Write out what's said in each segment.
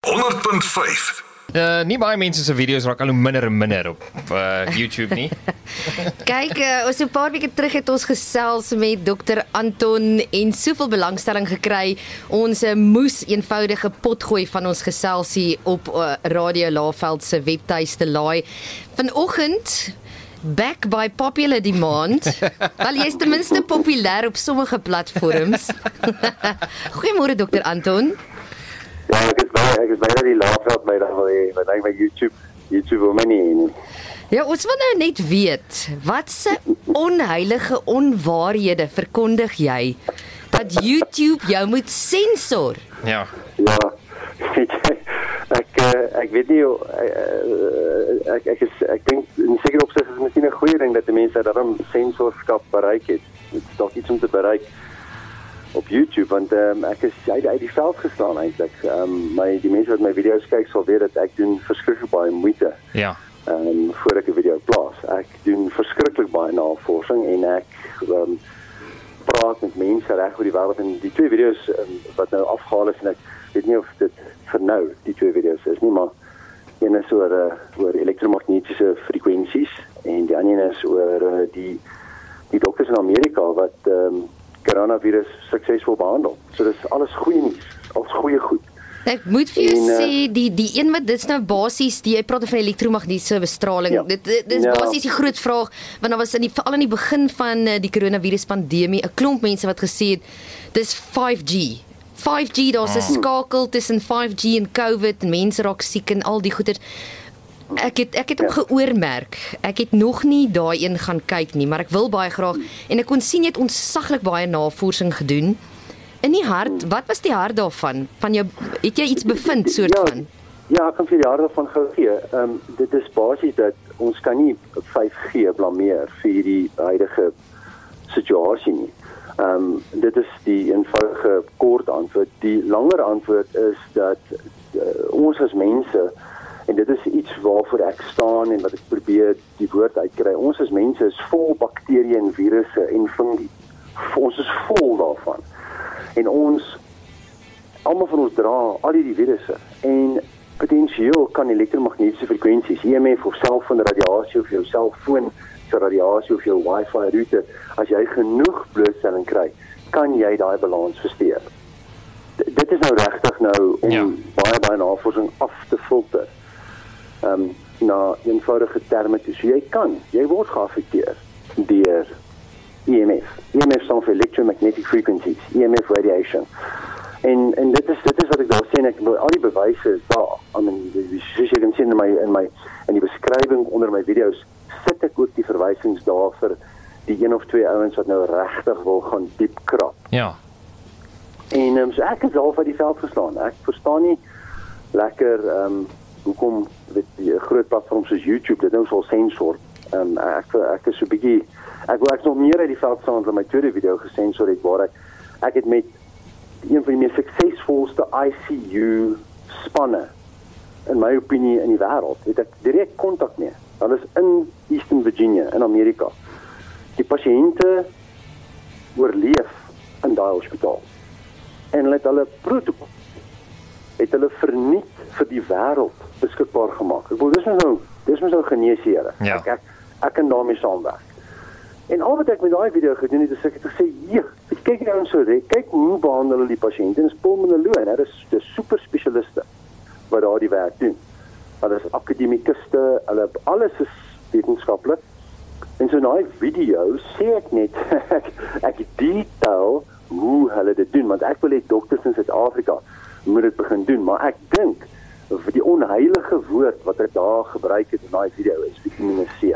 100.5. Nie baie mense se video's raak al hoe minder en minder op YouTube nie. Kyk, ons 'n paar weke terug het ons gesels met Dr. Anton en soveel belangstelling gekry. Ons moes eenvoudige potgooi van ons geselsie op Radio Laveld se webtuiste laai. Vanoggend back by popular demand. Wel, jy is ten minste populêr op sommige platforms. Goeiemôre Dr. Anton. Ja, ek is baie die Laveld my dan wil hê, want ek by YouTube wil my nie. Ja, ons wil nou net weet, wat se onheilige onwaarhede verkondig jy dat YouTube jou moet sensor? Ja. Ja, ek weet nie, ek dink in sekere opsig is dit miskien 'n goeie ding dat die mense daarom sensorskap bereik het. Dit is dalk iets om te bereik op YouTube, want ek is uit die veld geslaan eintlik. Die mense wat my video's kyk sal weet dat ek doen verskriklik baie moeite. Ja. Voor ek 'n video plaas. Ek doen verskriklik baie navorsing en ek praat met mense reg oor die wêreld en die twee video's wat nou afgehaal is en ek weet nie of dit vir nou die twee video's is nie, maar een is oor elektromagnetiese frekwensies en die ander is oor die dokters in Amerika wat coronavirus suksesvol behandel. So dis alles goeie nuus, alles goeie goed. Ek moet vir jou sê, die een wat dit is nou basies, jy praat van elektromagnetiese bestraling, Ja. dit is basies die groot vraag, want daar was veral in die begin van die coronavirus pandemie, 'n klomp mense wat gesê het, dis 5G. 5G, daar's 'n skakel tussen 5G en COVID, en mense raak siek en al die goeders. Ek het hom geoormerk. Ek het nog nie daai een gaan kyk nie, maar ek wil baie graag, en ek kon sien jy het ontsaglik baie navorsing gedoen. In die hart, wat was die hart daarvan? Van jou, het jy iets bevind soort van? Ja, ek kan vir die hart daarvan gou gee. Dit is basies dat ons kan nie 5G blameer vir die huidige situasie nie. Dit is die eenvoudige kort antwoord. Die langer antwoord is dat ons as mense, en dit is iets waarvoor ek staan en wat ek probeer die woord uitkry, ons as mense is vol bakterieë en virusse en fungi. Ons is vol daarvan. En almal van ons dra al die virusse en potensieel kan elektromagnetiese frekwensies, EMF of selfoonradiasie of jou selfoon se radiasie of jou wifi router, as jy genoeg blootstelling kry, kan jy daai balans versteur. Dit is nou regtig nou om baie navorsing af te filter. Na eenvoudige terme toe. So jy word geaffekteer deur EMF. EMF staan vir electromagnetic frequencies, EMF radiation. En dit is wat ek daar sê en ek al die bewyse is daar. Soos jy kan sien in die beskrywing onder my video's sit ek ook die verwysings daar vir die een of twee ouens wat nou regtig wil gaan diep krap. Ja. En so ek is half uit die veld geslaan. Ek verstaan nie lekker hoekom die groot platforms soos YouTube dit nou sal sensor. Ek is so bietjie ek is nog meer uit die veld staan want my tweede video gesensor het waar ek het met een van die mees suksesvolste ICU spanne in my opinie in die wêreld het ek direk kontak mee. Hulle is in Eastern Virginia in Amerika. Die pasiënte oorleef in daai hospitaal. En hulle het hulle protokol verniet vir die wêreld beskikbaar gemaak. Ek bedoel dis mos nou geneesere. Ja. Ek kan daarmee saamwerk. En al wat ek met daai video gedoen het, is ek het gesê, kyk nou ons so, kyk hoe behandel hulle die pasiënte. En dis pulmonoloog, dis super spesialiste wat daar die werk doen. Hulle is akademikuste, alles is wetenskaplik. En so in daai video sê ek net, ek detail hoe hulle dit doen, want ek wil hê dokters in Suid-Afrika moet dit begin doen, maar ek dink vir die onheilige woord wat ek daar gebruik het in daai video is Vitamine C.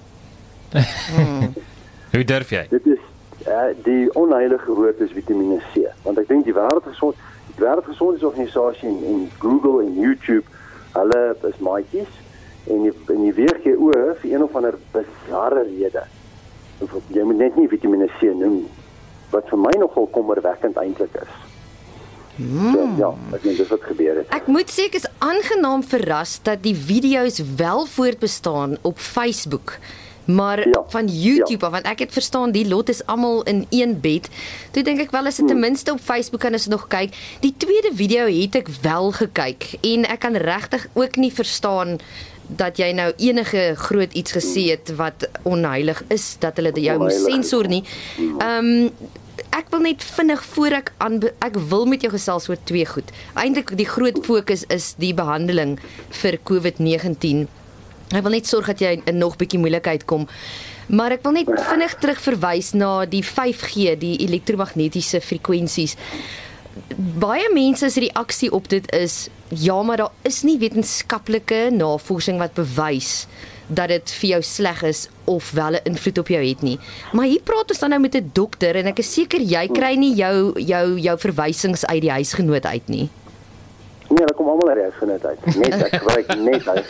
Hoe durf jy? Dit is die onheilige woord is Vitamine C, want ek dink die Wêreldgesondheidsorganisasie en Google en YouTube, hulle is maatjies en die WHO vir een of ander bizarre rede. Jy moet net nie Vitamine C noem, wat vir my nogal kommerwekkend eintlik is. So, ja, ek dink dis wat gebeur het. Ek moet sê ek is aangenaam verras dat die video's wel voortbestaan op Facebook. Maar Ja, van YouTube af, want ek het verstaan die lot is almal in een bed. Toe dink ek wel as dit ten minste op Facebook kan ons nog kyk. Die tweede video het ek wel gekyk en ek kan regtig ook nie verstaan dat jy nou enige groot iets gesê het wat onheilig is, dat hulle jou moet sensor nie. Ek wil net vinnig voor ek wil met jou gesels oor twee goed. Eintlik die groot fokus is die behandeling vir COVID-19. Ek wil net sorg dat jy in nog bietjie moeilikheid kom. Maar ek wil net vinnig terug verwys na die 5G, die elektromagnetiese frekwensies. Baie mense se reaksie op dit is, ja, maar daar is nie wetenskaplike navorsing wat bewys dat dit vir jou sleg is of wel 'n invloed op jou het nie. Maar hier praat ons dan nou met 'n dokter en ek is seker jy kry nie jou verwysings uit die huisgenoot uit nie. Nee, dat kom almal uit die huisgenoot uit. Net ek gebruik net uit.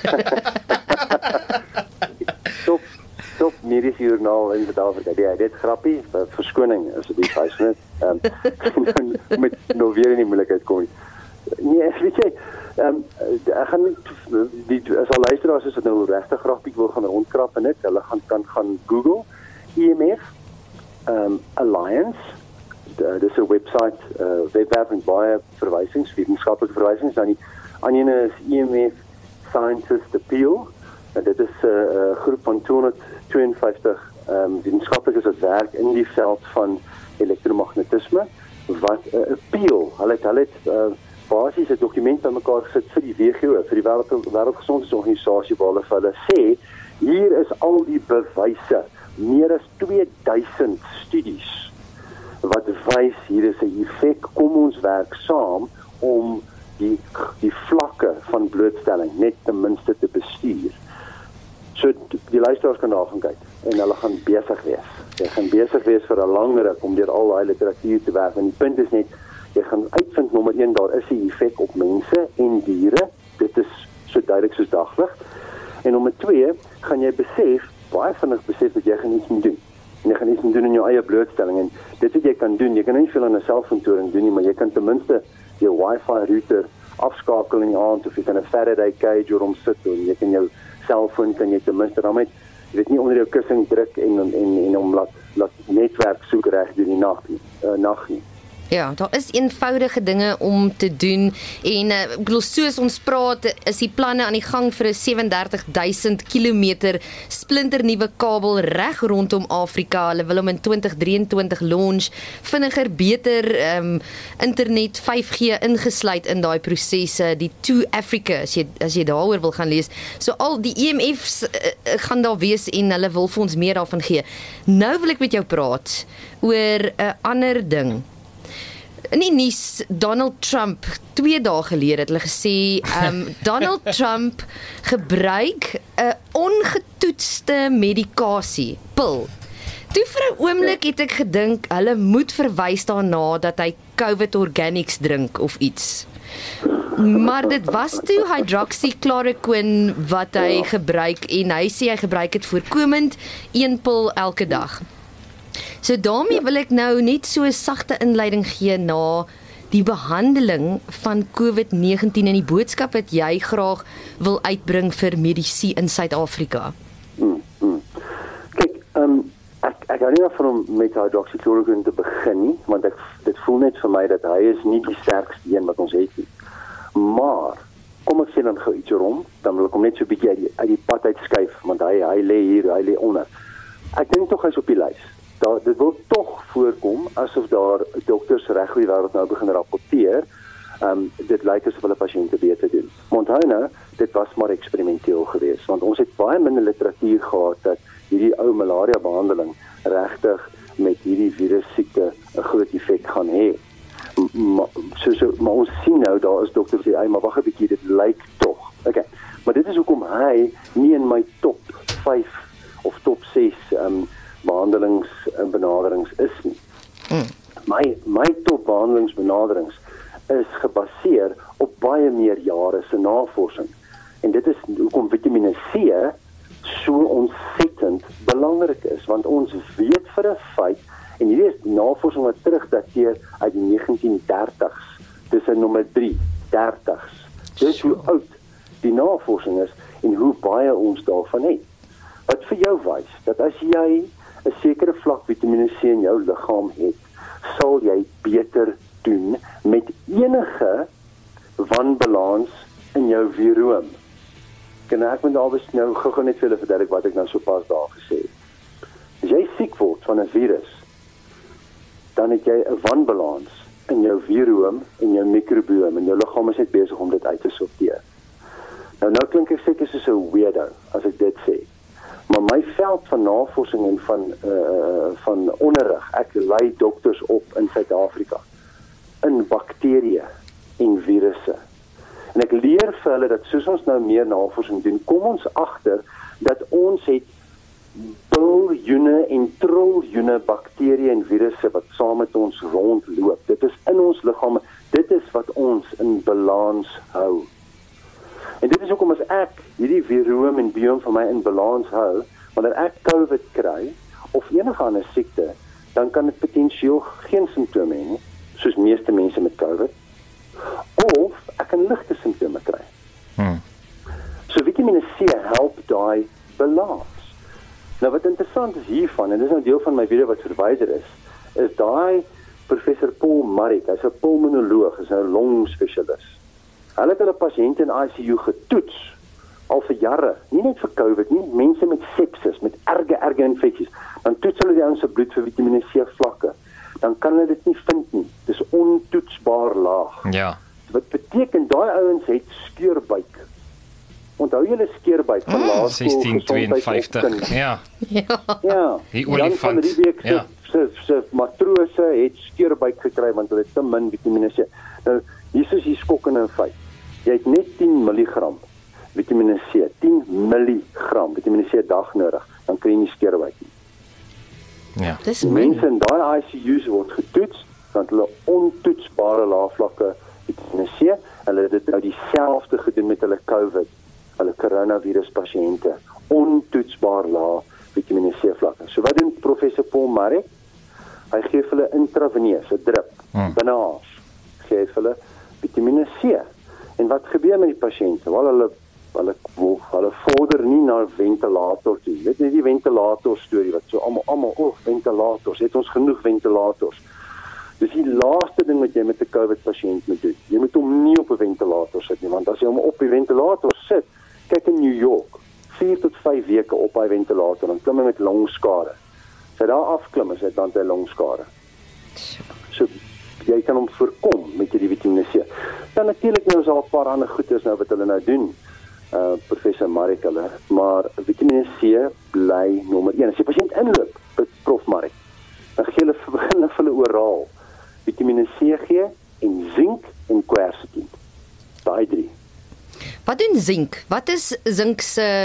Top mediese joernaal in Suid-Afrika. Ja, dit grappie, verskoning asseblief huisgenoot. Met nou weer in die moeilikheid kom. Nee, weet jy, ek gaan as al luisteraars is dit nou regtig grappig wil gaan rondkrap en dit, hulle kan gaan Google EMF Alliance. Dis 'n webwerf met baie verwysings, wetenskaplike verwysings. Dan die ander is EMF Scientist Appeal. En dit is 'n groep van 252 wetenskaplikes wat werk in die veld van elektromagnetisme wat appeal. Hulle het basies 'n dokument aan mekaar gesit vir die WHO, vir die Wêreldgesondheidsorganisasie waar hulle sê hier is al die bewyse, meer as 2000 studies wat wys hier is 'n effek, kom ons werk saam om die vlakke van blootstelling net ten minste te bestuur. So die luisteraars kan daar gaan kyk en hulle gaan besig wees. Jy gaan besig wees vir 'n lang ruk om deur al daai literatuur te werk. En die punt is net, jy gaan uitvind nommer 1, daar is 'n effek op mense en diere. Dit is so duidelik soos daglig. En nommer 2, gaan jy baie vinnig besef dat jy gaan iets moet doen. En jy gaan iets moet doen in jou eie blootstelling en dit wat jy kan doen, jy kan nie veel aan 'n selfoontoring doen nie, maar jy kan ten minste jou wifi router afskakel in die aand of jy kan 'n Faraday cage oor hom sit en jy kan jou selfoon kan jy ten minste daarmee, jy weet nie onder jou kussing druk en hom laat netwerk soek reg deur die nag nie. Ja, daar is eenvoudige dinge om te doen en ek bedoel soos ons praat is die planne aan die gang vir 'n 37,000 kilometer splinternuwe kabel reg rondom Afrika. Hulle wil hom in 2023 launch, vinniger, beter internet 5G ingesluit in daai prosesse, die 2 Africa as jy daaroor wil gaan lees. So al die EMF's gaan daar wees en hulle wil vir ons meer daarvan gee. Nou wil ek met jou praat oor 'n ander ding. In die nuus, Donald Trump, 2 dae gelede het hulle gesê, Donald Trump gebruik 'n ongetoetste medikasie, pil. Toe vir 'n oomblik het ek gedink, hulle moet verwys daarna dat hy COVID Organics drink of iets. Maar dit was toe hydroxychloroquine wat hy gebruik en hy sê hy gebruik dit voorkomend, 1 pil elke dag. So daarmee wil ek nou net so 'n sagte inleiding gee na die behandeling van COVID-19 en die boodskap wat jy graag wil uitbring vir medisy in Suid-Afrika. Kyk, ek hou nie van om met hydroxychloroquine te begin nie, want dit voel net vir my dat hy is nie die sterkste een wat ons het nie. Maar kom ek sê dan gou iets rond, dan wil ek hom net so 'n bietjie uit die pad uitskuif, want hy lê hier, hy lê onder. Ek dink tog hy's op die lys. Dit wil tog voorkom asof daar dokters reg oor die wêreld nou begin rapporteer. Dit lyk asof hulle pasiënte beter doen. Maar onthou nou, dit was maar eksperimenteel geweest, want ons het baie minder literatuur gehad dat hierdie ou malaria behandeling regtig met hierdie virussiekte 'n groot effek gaan hê. Maar ons sien nou daar is dokters sê, maar wag 'n bietjie, dit lyk tog. Okay. Maar dit is hoekom hy nie in my top 5 of top 6 behandelings en benaderings is nie. My top behandelingsbenaderings is gebaseer op baie meer jare se navorsing. En dit is hoekom Vitamiene C so ontsettend belangrik is, want ons weet vir 'n feit, en hierdie is navorsing wat terugdateer uit die 1930s. Dis in nommer 3, 30s. Dis hoe oud die navorsing is en hoe baie ons daarvan het. wat vir jou wys dat as jy 'n sekere vlak Vitamiene C in jou liggaam het, sal jy beter doen met enige wanbalans in jou viroom. Ek moet nou gou net vir julle verduidelik wat ek nou sopas daar gesê het. As jy siek word van 'n virus, dan het jy 'n wanbalans in jou viroom en jou mikrobiom en jou liggaam is net besig om dit uit te sorteer. Nou klink ek seker soos 'n weirdo as ek dit sê. Maar my veld van navorsing en van onderrig, ek lei dokters op in Suid-Afrika in bakterieë en virusse. En ek leer vir hulle dat soos ons nou meer navorsing doen, kom ons agter dat ons het biljoene en triljoene bakterieë en virusse wat saam met ons rondloop. Dit is in ons liggame, dit is wat ons in balans hou. En dit is hoekom as ek hierdie viroom en biome van my in balans hou, wanneer ek COVID kry, of enige ander siekte, dan kan dit potensieel geen simptome hê nie, soos meeste mense met COVID, of ek kan ligte simptome kry. So Vitamiene C help daai balans. Nou wat interessant is hiervan, en dit is nou deel van my video wat verwyder is daai professor Paul Marik, hy's 'n pulmonoloog, hy's 'n longspesialis. Hulle het hulle pasiënte in ICU getoets al vir jare, nie net vir COVID nie, mense met sepsis, met erge infeksies. Dan toets hulle die ouens se bloed vir Vitamiene C vlakke. Dan kan hulle dit nie vind nie. Dis ontoetsbaar laag. Ja. Wat beteken daai ouens het skeurbuik. Onthou julle skeurbuik van laerskool 1652. Ja. Ja. Die Jan van olifant. Riebeeck Ja. se matrose het skeurbuik gekry want hulle het te min Vitamiene C. Nou, hier is die skokkende feit. Jy het net 10 milligram Vitamiene C, 10 milligram Vitamiene C 'n dag nodig, dan kry jy nie skeurbuik nie. Ja. Dis Mense in daai ICU's word getoets, want hulle ontoetsbare lae vlakke Vitamiene C, hulle het dit nou dieselfde gedoen met hulle COVID, hulle coronavirus pasiënte, ontoetsbaar lae Vitamiene C vlakke. So wat doen professor Paul Marik? Hy gee vir hulle intraveneus, 'n drip, binnehaas, gee vir hulle Vitamiene C. En wat gebeur met die pasiënte? Wel, hulle vorder nie na ventilator toe. Jy weet nie die ventilator storie wat so almal ventilators, het ons genoeg ventilators. Dis die laaste ding wat jy met 'n COVID pasiënt moet doen. Jy moet hom nie op 'n ventilator sit nie, want as jy hom op die ventilator sit, kyk in New York, 4 tot 5 weke op hy ventilator, dan klim hy met longskade. As hy daar afklim, is hy dan met longskade. So jy kan hom voorkom met hierdie Vitamiene C. Dan natuurlik nou is daar 'n paar ander goeders nou wat hulle nou doen. Professor Marik hulle, maar Vitamiene C bly nommer 1. As die pasiënt inloop, prof Marik, dan gee hulle vir hulle oraal Vitamiene C gee en sink en quercetin. Daai 3. Wat doen sink? Wat is sink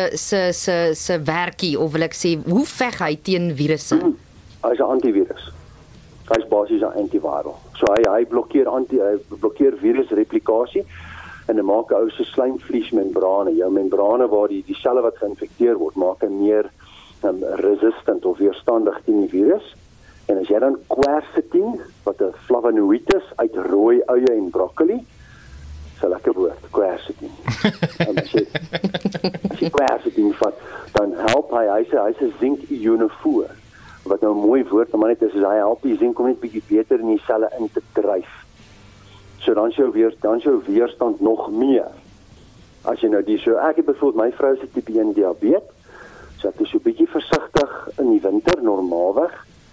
se werkie, of wil ek sê, hoe veg hy teen virusse? Hy's 'n antivirus. Hy's basies 'n antiviral. So hy blokkeer virusreplikasie en hy maak 'n ou se slijmvliesmembrane, jou membrane waar die selle wat geïnfekteer word, maak hy meer resistant of weerstandig teen die virus. En as jy dan quercetin, wat 'n flavonoïd is uit rooi eie en broccoli, so lekker woord, quercetin. En as jy quercetin vat, dan help hy's 'n zink-ionofoor. Wat nou 'n mooi woord, maar net is hy help die sink om net bietjie beter in die selle in te dryf. So dan is jou weerstand nog meer. As jy nou ek het byvoorbeeld my vrou se tipe 1 diabetes, so ek is so bietjie versigtig in die winter normaalweg.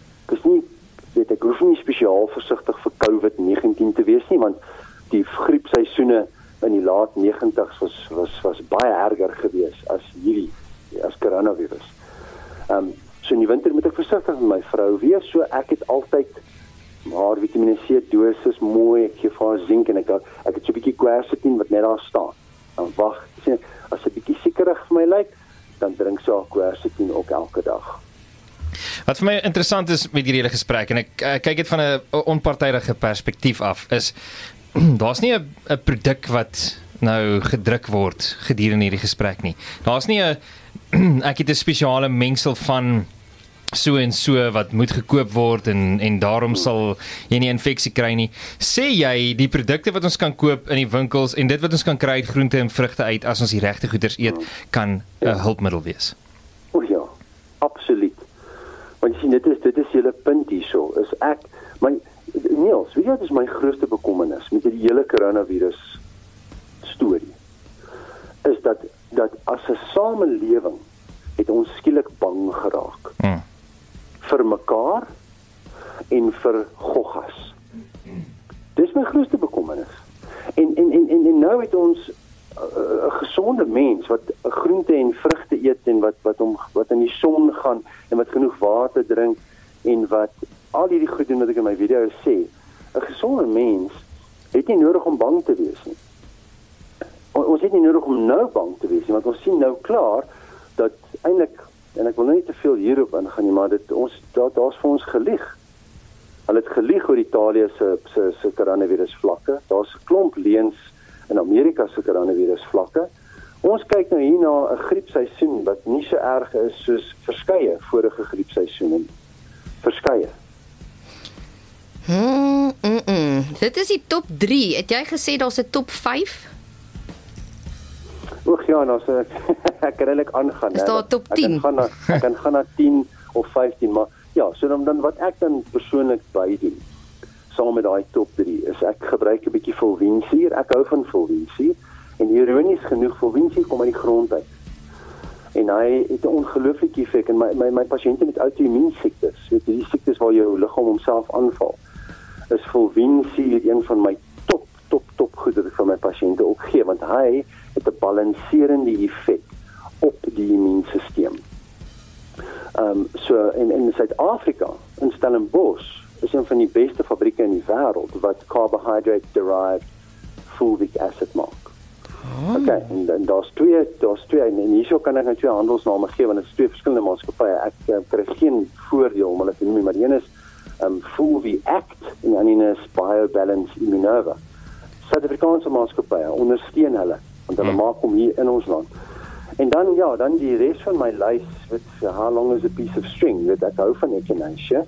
Ek hoef nie spesiaal versigtig vir COVID-19 te wees nie, want die griepseisoene in die laat 90's was baie erger geweest as coronavirus. So in die winter moet ek versigtig met my vrou wees, so ek het altyd maar Vitamiene C dosis mooi, ek gee vir haar sink en ek het so 'n bietjie quercetin wat net daar staan. Dan wag, as sy bietjie siekerig vir my lyk, dan drink sy haar quercetin ook elke dag. Wat vir my interessant is met hierdie hele gesprek, en ek kyk dit van 'n onpartydige perspektief af, is daar's nie 'n produk wat nou gedruk word gedurende hierdie gesprek nie. Daar's nie ek het 'n spesiale mengsel van so en so wat moet gekoop word en daarom sal jy nie infeksie kry nie. Sê jy die produkte wat ons kan koop in die winkels en dit wat ons kan kry uit groente en vrugte uit as ons die regte goeders eet, kan 'n hulpmiddel wees? O ja, Want jy sien, dit is julle punt hierso. Is Niels, weet jy wat is my grootste bekommernis met die hele coronavirus storie? Is dat as 'n samelewing het ons skielik bang geraak. Vir mekaar en vir goggas. Dis my grootste bekommernis. En nou het ons 'n gesonde mens wat groente en vrugte eet en wat in die son gaan en wat genoeg water drink en wat al hierdie goed doen wat ek in my video sê. 'n Gesonde mens het nie nodig om bang te wees nie. Ons het nie nodig om nou bang te wees nie, want ons sien nou klaar dat eintlik, en ek wil nou nie te veel hierop ingaan nie, maar daar's vir ons gelieg. Hulle het gelieg oor Italië se coronavirus vlakke. Daar's 'n klomp leuns in Amerika se coronavirus vlakke. Ons kyk nou hier na 'n griepseisoen wat nie so erg is soos verskeie vorige griepseisoene. Verskeie. Dit is die top 3. Het jy gesê daar's 'n top 5? Oeg ja, nou sê ek kan eintlik aangaan. Is daar top 10? Ek kan gaan na 10 of 15, maar ja, so dan wat ek dan persoonlik bydoen saam met daai top 3 is ek gebruik 'n bietjie fulviensuur. Ek hou van fulviensuur en ironies genoeg fulviensuur kom uit die grond uit. En hy het 'n ongelooflike effek en my pasiënte met outoimmuunsiektes, weet jy, die siektes waar jou liggaam homself aanval, is fulviensuur een van my top goed wat ek vir my pasiënte ook gee, want hy het 'n balanserende effek op die immuunstelsel. So in Suid-Afrika, in Stellenbosch, is een van die beste fabrieke in die wêreld wat carbohydrate derived fulvic acid maak. Okay, en daar's twee en hierso kan ek nou twee handelsname gee want dit is twee verskillende maatskappye. Ek kry geen voordeel om hulle te noem, maar die een is Fulviact en die ander is BioBalance Immunova. Suid-Afrikaanse maatskappye ondersteun hulle want hulle maak hom hier in ons land. En dan die res van my lys met how long is a piece of string, weet ek hou van echinacea.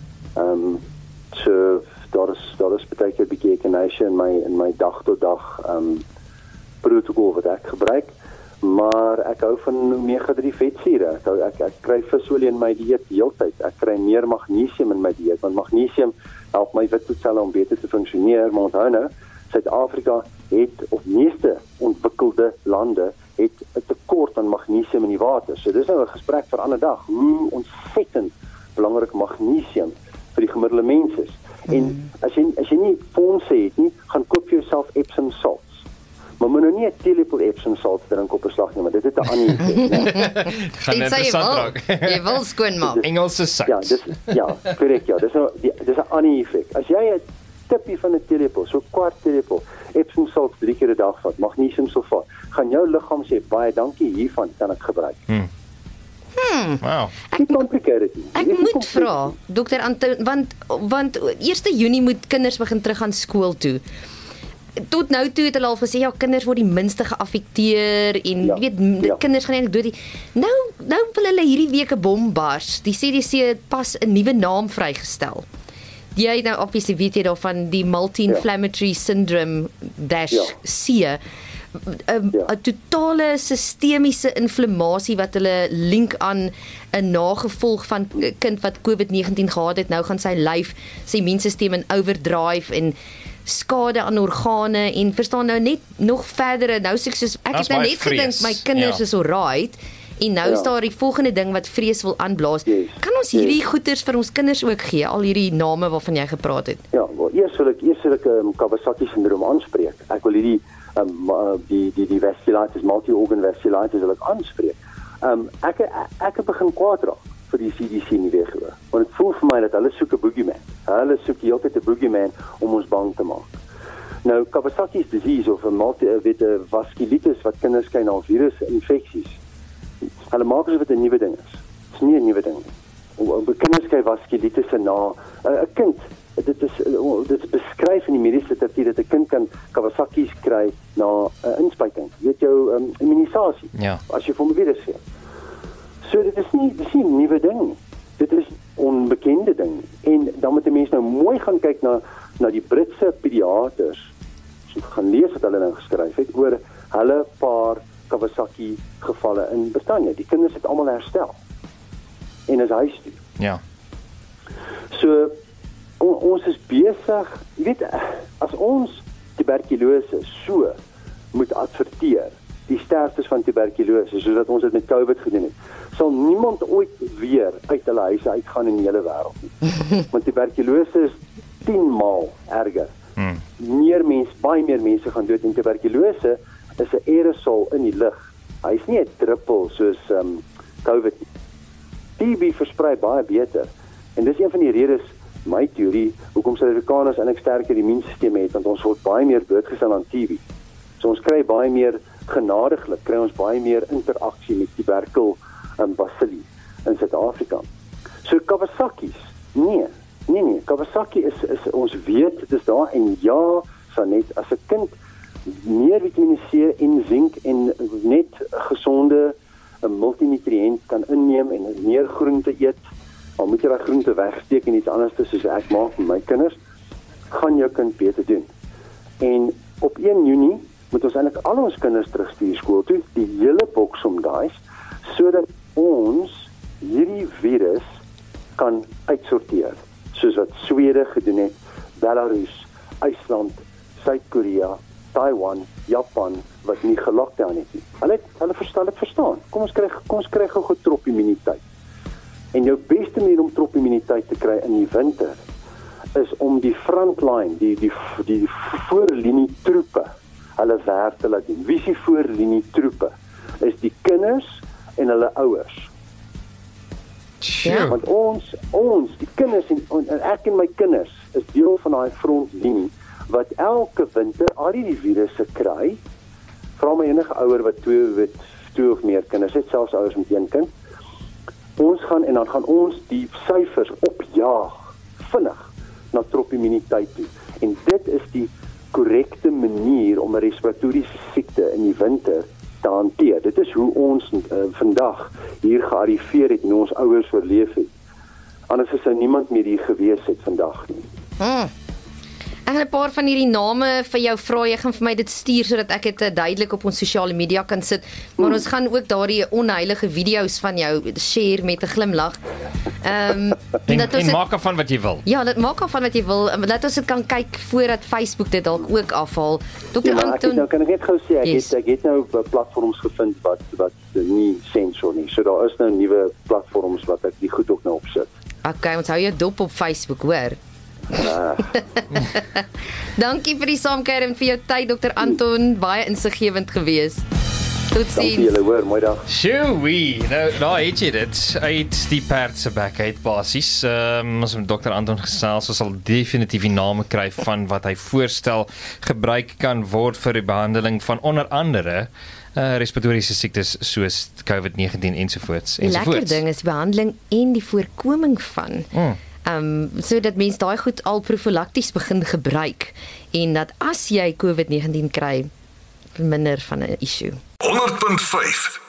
So daar is baie keer 'n bietjie echinacea in my dag tot dag protokol wat ek gebruik, maar ek hou van omega-3 vetsure. Ek kry visolie in my dieet heeltyd. Ek kry meer magnesium in my dieet want magnesium help my witbloedselle om beter te funksioneer. Maar onthou nou, Suid-Afrika het of meeste ontwikkelde lande het 'n tekort aan magnesium in die water. So dis nou 'n gesprek vir 'n ander dag. Hoe ontsettend belangrik magnesium vir die gemiddelde mens is. En as jy nie fondse het nie, gaan koop vir jouself Epsom salts. Maar moet nou nie 'n teelepel Epsom salt drink op 'n slag nie, maar dit het 'n ander effek. Gaan interessant raak. Jy wil skoon maak. Engelse sout. Korrek, ja. Dis 'n ander effek. As jy 'n tippie van 'n teelepel, so 'n kwart teelepel Epsom salt 3 keer 'n dag vat, magnesium sulfaat, gaan jou liggaam sê baie dankie, hiervan kan ek gebruik. Wow. Ek moet vra, dokter Anton, want 1 Junie moet kinders begin terug aan skool toe. Tot nou toe het hulle al gesê kinders word die minste geaffekteer en kinders gaan eintlik dood. Nou wil hulle hierdie week 'n bom bars. Die CDC het pas 'n nuwe naam vrygestel. Jy nou obviously weet jy daarvan die multi-inflammatory syndrome -C. 'n totale sistemiese inflammasie wat hulle link aan 'n nagevolg van 'n kind wat COVID-19 gehad het. Nou gaan sy lyf, sy immuunstelsel in overdrive en skade aan organe en verstaan nou net nog verdere. Nou soos ek het nou net gedink my kinders is alright en nou is daar die volgende ding wat vrees wil aanblaas. Kan ons hierdie goeters vir ons kinders ook gee, al hierdie name waarvan jy gepraat het? Ja, wel eers wil ek Kawasaki syndroom aanspreek. Ek wil hierdie die vasculitis, multi-organ vasculitis wil ek aanspreek. Ek begin kwaad raak vir die CDC nie weggehou. Want dit voel vir my dat hulle soek 'n boogeyman. Hulle soek die hele tyd 'n boogeyman om ons bang te maak. Nou, Kawasaki's disease of 'n vasculitis wat kinders kry na virusinfeksies. Hulle maak asof dit 'n nuwe ding is. Dit is nie 'n nuwe ding nie. Kinders kry vasculitis na 'n kind. Dit is beskryf in die mediese literatuur dat 'n kind kan Kawasaki's kry na 'n inspuiting. Jy weet jou immunisasie. Ja. As jy vir 'n virus het. So dit is nie 'n nuwe ding nie. Dit is onbekende ding. En dan moet die mense nou mooi gaan kyk na die Britse pediaters. So gaan lees wat hulle nou geskryf het oor hulle paar Kawasaki gevalle in Brittanje. Die kinders het almal herstel. En is huis toe. Ja. So ons is besig, jy weet, as ons tuberkulose so moet adverteer, die sterftes van tuberkulose, soos dat ons dit met COVID gedoen het, sal niemand ooit weer uit hulle huise uitgaan in die hele wêreld nie. Want tuberkulose is 10 maal erger. Baie meer mense gaan dood, en tuberkulose is 'n aerosol in die lug. Hy's nie 'n druppel soos COVID nie. TB versprei baie beter. En dis een van die redes, my teorie, hoekom Suid-Afrikaners eintlik sterker immuunstelsel het, want ons word baie meer blootgestel aan TB. So ons kry baie meer genadiglik, kry ons baie meer interaksie met tuberkel en bacilli in Suid-Afrika. So Kawasaki's, nee, Kawasaki is ons weet dit is daar, en ja, Sanet, as 'n kind meer Vitamine C en sink en net gesonde multinutriënt kan inneem en meer groente eet, al moet jy daai groente wegsteek en iets anders soos ek maak met my kinders, gaan jou kind beter doen. En op 1 Junie moet ons eintlik al ons kinders terugstuur skool toe, die hele boks om daai, sodat ons hierdie virus kan uitsorteer, soos wat Swede gedoen het, Belarus, IJsland, Suid-Korea, Taiwan, Japan, wat nie gelockdown het nie. Hulle verstaan. Kom ons kry gou tropimmuniteit. En jou beste manier om tropimmuniteit te kry in die winter is om die frontline, die voorlinie troepe, hulle werk te laat doen. Wie is die voorlinie troepe? Is die kinders en hulle ouers. Sure. Want ons, die kinders en ek en my kinders is deel van daai frontlinie wat elke winter al die virusse kry. Vra my enige ouer wat twee of meer kinders het, selfs ouers met 1 kind. Ons gaan en dan gaan ons die syfers opjaag vinnig na tropimmuniteit toe. En dit is die korrekte manier om 'n respiratoriese siekte in die winter te hanteer. Dit is hoe ons vandag hier gearriveer het en ons ouers oorleef het. Anders sou niemand meer hier gewees het vandag nie. Ek gaan 'n paar van hierdie name vir jou vra. Jy gaan vir my dit stuur sodat ek dit duidelik op ons sosiale media kan sit. Maar ons gaan ook daardie onheilige video's van jou share met 'n glimlag. En maak af van wat jy wil. Ja, dit maak af van wat jy wil. Laat ons dit kan kyk voordat Facebook dit dalk ook afhaal. Dr. Anton, nou kan ek net gou sê ek het nou platforms gevind wat nie sensor nie. So daar is nou nuwe platforms wat ek die goed ook nou opsit. Okay, onthou jou dop op Facebook, hoor. Dankie vir die saamkuier en vir jou tyd, Dr. Anton, baie insiggewend geweest. Totsiens. Dankie julle, hoor, mooi dag. Sjoe, nou het jy dit uit die perd se bek uit basies. Ons met Dr. Anton gesels, ons sal definitief die name kry van wat hy voorstel gebruik kan word vir die behandeling van onder andere respiratoriese siektes soos COVID-19 ensovoorts. Die lekker ding is behandeling en die voorkoming van. Sodat mense daai goed al profylakties begin gebruik en dat as jy COVID-19 kry, minder van 'n issue. 100.5